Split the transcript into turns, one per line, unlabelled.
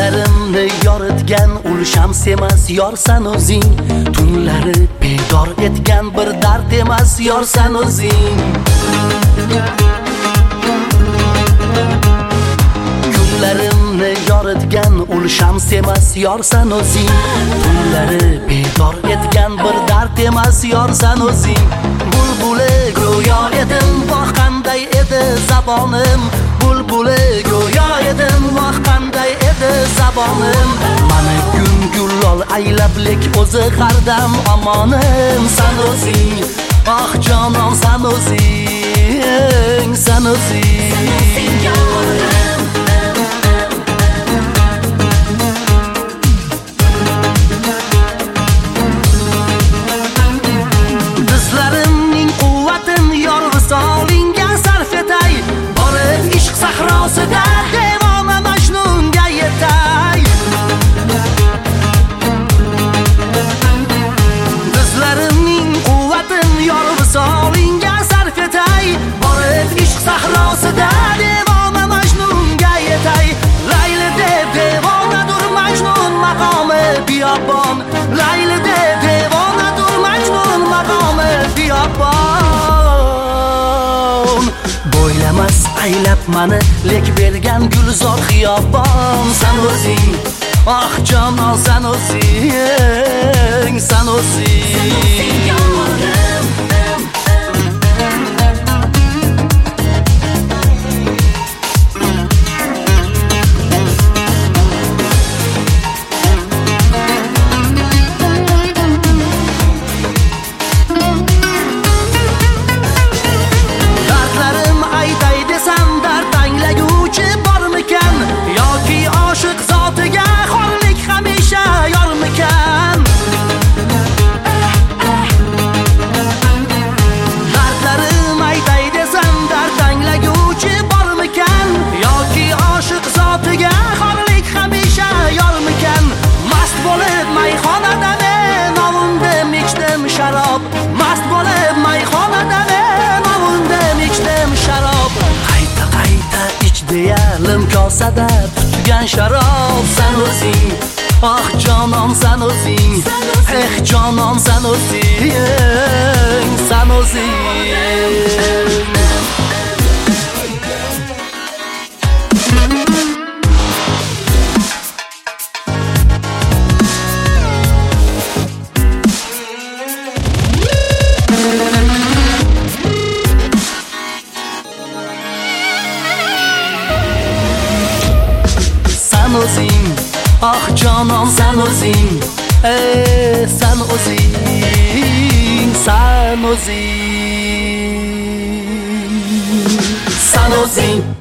Kunlarimni yoritgan ul shams emas yorsan o'zing, tunlari bedor etgan bir dard emas yorsan o'zing. Kunlarimni yoritgan ul shams emas yorsan o'zing, tunlari bedor etgan bir dard emas yorsan o'zing. Bulbuli go'yo edim, voh qanday edi zabonim, bulbuli go'yo edim, voh qanday edi zabonim. Mani gul aylablik o'zi hardam omonim, san o'zing, oh jonon san o'zing, san o'zing. Bizlarimning quvvatin yor visolingga sarf etay, borib ishq sahrosida devona majnunga yetay. Bizlarimning quvvatin yor visolingga sarf etay, borib ishq sahrosida devona majnunga yetay. Layli deb devonadur majnun maqomi biyobon, layli deb devonadur majnun maqomi biyobon. Bo'ylamas aylab mani lek bergan gulzor xiyobon, san o'zing, oh jonon san o'zing, san o'zing. Mast bo'lib mayxonada men ovundim ichdim sharob. Qayta qayta ich deyalim kosada tutgan sharob, san o'zing, oh jonon san o'zing, eh jonon san o'zing, san o'zing. San o'zing, oh jonon san o'zing, san o'zing, san o'zing, san o'zing.